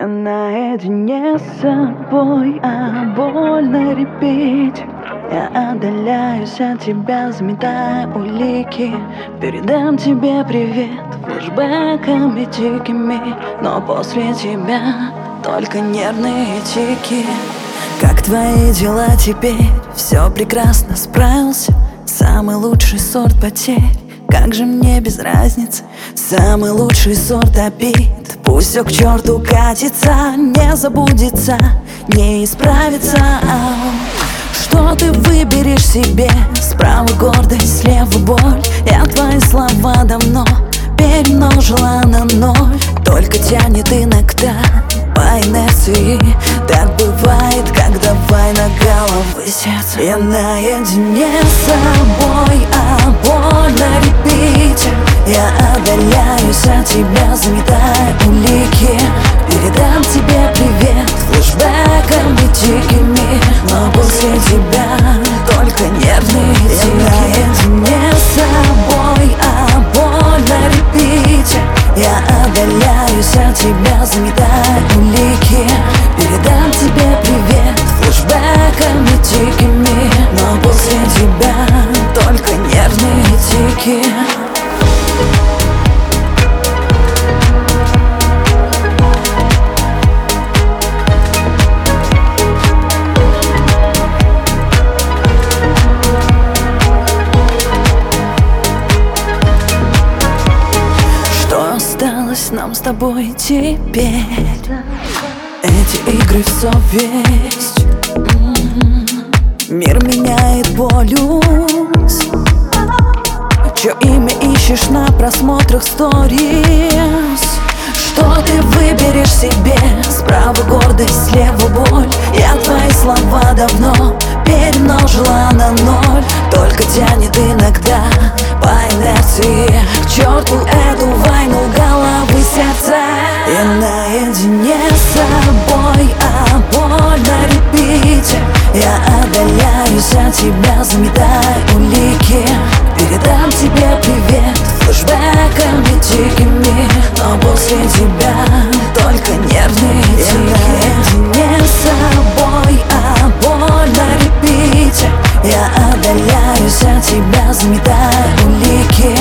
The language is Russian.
Я наедине с собой, а больно репеть. Я отдаляюсь от тебя, заметая улики. Передам тебе привет флешбэками дикими, но после тебя только нервные тики. Как твои дела теперь? Все прекрасно, справился. Самый лучший сорт потерь, как же мне без разницы. Самый лучший сорт обид, пусть все к черту катится, не забудется, не исправится. Что ты выберешь себе? Справа гордость, слева боль. Я твои слова давно перемножила на ноль. Только тянет иногда по инерции. Так бывает, когда война головы сердца. Я наедине с собой, а боль на репите. Я отдаляюсь от тебя, заметая улики. Передам тебе привет флешбэками дикими, но после тебя только нервные тики. Я наедине с собой, а боль на репите. Я отдаляюсь от тебя, заметая улики. Передам тебе привет флешбэками дикими, но после тебя только нервные тики. Осталось нам с тобой теперь эти игры в совесть. Мир меняет полюс. Чье имя ищешь на просмотрах сторис? Что ты выберешь себе? Справа гордость, слева боль. Я твои слова давно перемножила на ноль. Только тянет иногда по инерции. К черту эту войну головы сердца. Я наедине с собой, а боль на репите. Я отдаляюсь от тебя, заметая улики. Передам тебе привет флешбэками дикими, но после тебя только нервные тики. Я наедине с собой, а боль на репите. Я отдаляюсь от тебя, заметая улики.